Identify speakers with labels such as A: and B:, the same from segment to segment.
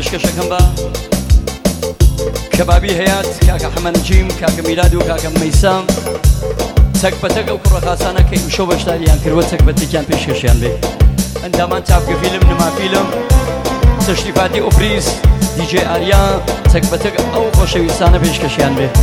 A: پێشکەشەکەم بە کەبابی هەیات کاکە حەمەنجیم کاکە میلاد و کاکە مەیسام چەک بەتەک ئەو کوڕە خاسانە کە ئیمشەو بەشداریان کردوە چەک بەتێکیان پێشکەشیان بێ ئەندامان چاپکە فیلم نما فیلم تەشریفاتی ئۆپریز دیجێ ئاریا چەک بەتەک ئەو خۆشەویستانە پێشکەشیان بێ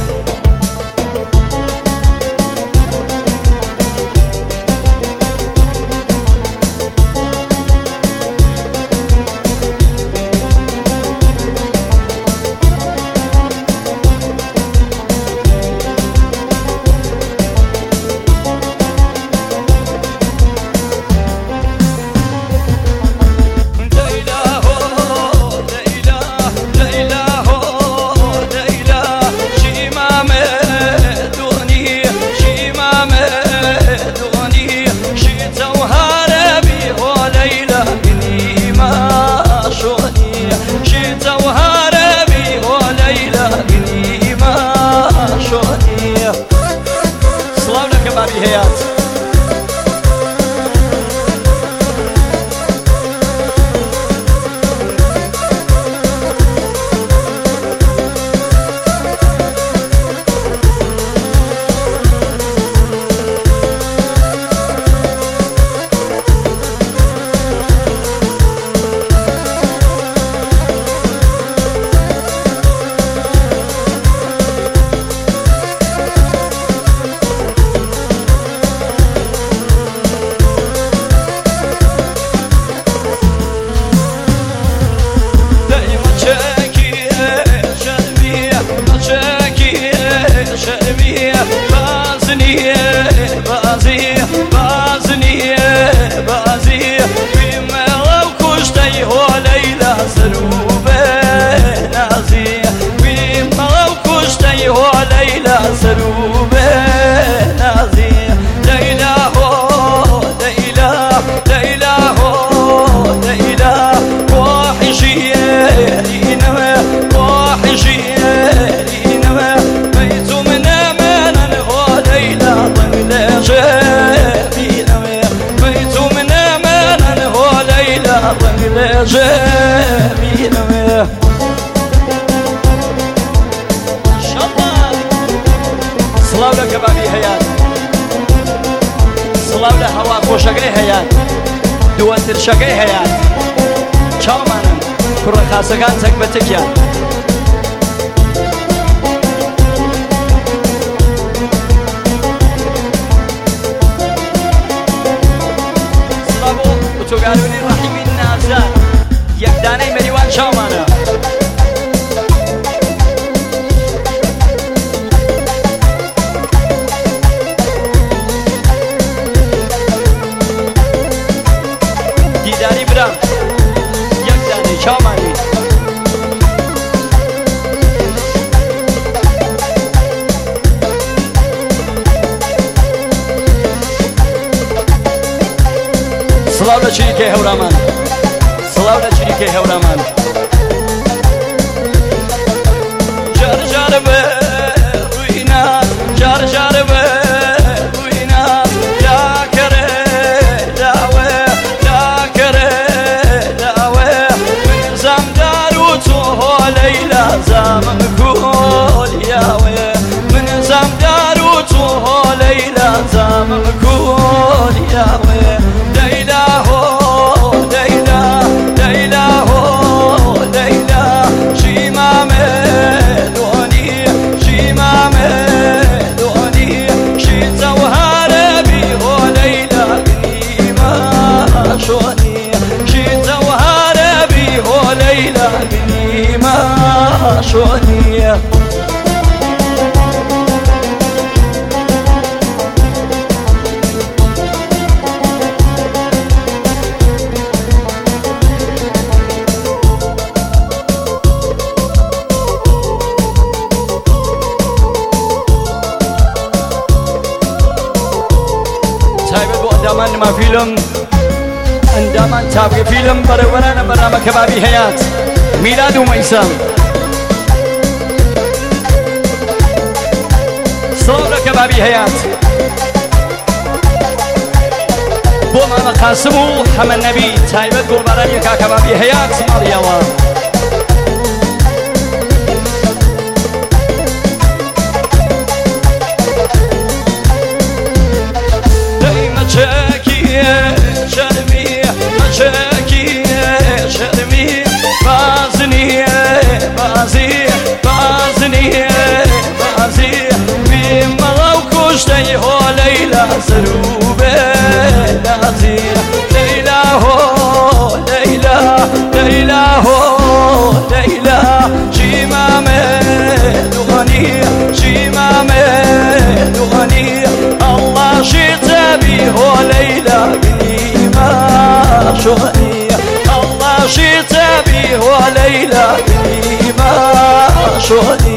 A: خۆشەکەی هەیە دووەترشەکەی هەیە چاومانن کوڕە خاسەکان چەک بەتێکیان سڵاو بۆ ئۆتۆگارۆنی ڕەحیمی نازان یەکدانەی مەریوان چاومانە چاومانی سڵاو لە چریکەی هەورامان سڵاو لە چریکەی هەورامان جار جار بە ڕووینات جار جار بە ڕووینات لاکەرە داوە لاکەرە ليلى زامن كل ياوي من زمدار وتوه ليلى زامن كل ياوي ليلى هو ليلى ليلى هو ليلى شي ما ملوني شي ما ملوني شي زوهر بي هو ليلى قديمة شوني شي زوهر بي هو ليلى شونية تايبت بو اندامان نما فيلم اندامان تابق فيلم بروانا برنامج كبابي حيات میلاد و مەیسام سڵاو لە کەبابی هەیات بۆ مامە قاسم و حەمەد نەبی تایبەت گۆڵبارانی کاکەبابی هەیات ماڵیەوە شوني الله شي تبي وليلى بي ما شوني